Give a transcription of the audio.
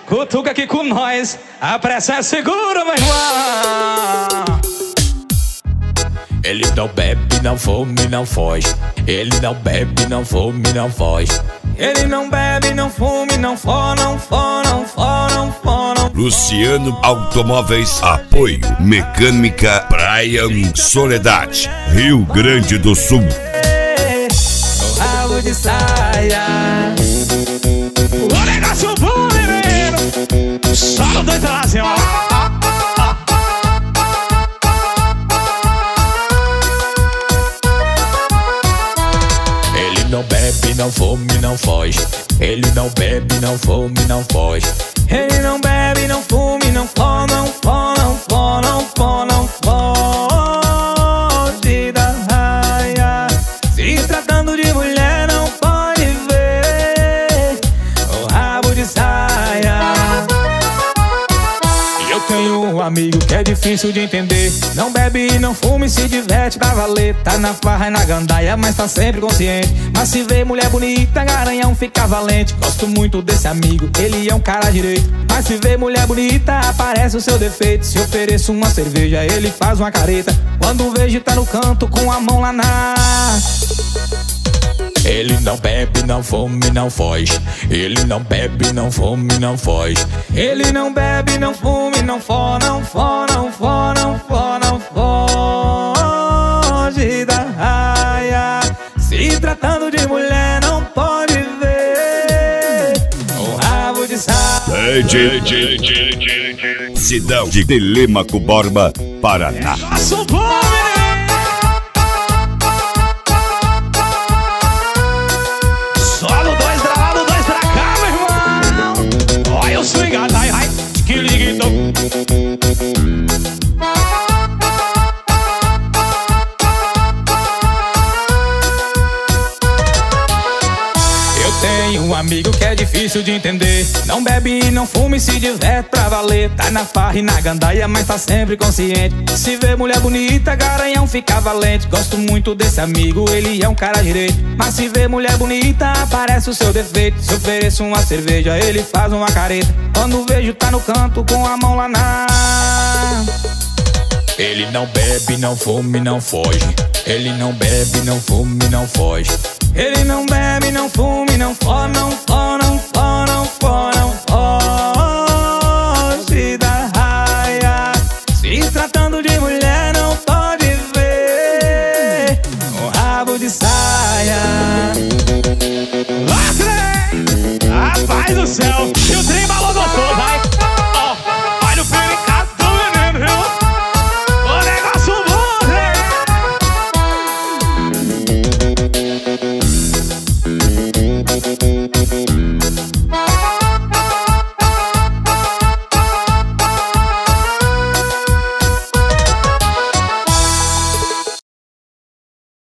Cutuca aqui com nós, a pressa é segura, meu irmão. Ele não bebe, não fuma, não foge. Ele não bebe, não fuma, não foge. Ele não bebe, não fume, não for, não for, não for, não for, não for. Luciano Automóveis, apoio Mecânica Brian Soledade, Rio Grande do Sul. O rabo de saia, o negócio bom, menino. Só no dois lá, assim, ó. Ele não bebe, não fume, não foge. Ele não bebe, não fume, não foge. Ele não bebe, não fume, não for, não for, não for, não for, não foge da raia. Se tratando de mulher, não pode ver o rabo de saia. Eu tenho um amigo que é difícil de entender. Não bebe, não fume, se diverte pra valer. Tá na farra e na gandaia, mas tá sempre consciente. Mas se vê mulher bonita, garanhão fica valente. Gosto muito desse amigo, ele é um cara direito. Mas se vê mulher bonita, aparece o seu defeito. Se ofereço uma cerveja, ele faz uma careta. Quando vejo tá no canto com a mão lá na... Ele não bebe, não fume, não foge. Ele não bebe, não fume, não foge. Ele não bebe, não fume, não for, não for, não for, não for, não foge da raia. Se tratando de mulher, não pode ver o rabo de saia. Cidade de Telêmaco Borba, Paraná. Nosso bom, menino. Só no dois pra lá, no dois pra cá, meu irmão. Olha o swingado, ai, ai, que liguito. Tenho um amigo que é difícil de entender. Não bebe, não fume, se diverte pra valer. Tá na farra e na gandaia, mas tá sempre consciente. Se vê mulher bonita, garanhão fica valente. Gosto muito desse amigo, ele é um cara direito. Mas se vê mulher bonita, aparece o seu defeito. Se ofereço uma cerveja, ele faz uma careta. Quando vejo tá no canto com a mão lá na... Ele não bebe, não fume, não foge. Ele não bebe, não fume, não foge. Ele não bebe, não fume, não for, não for, não for, não for.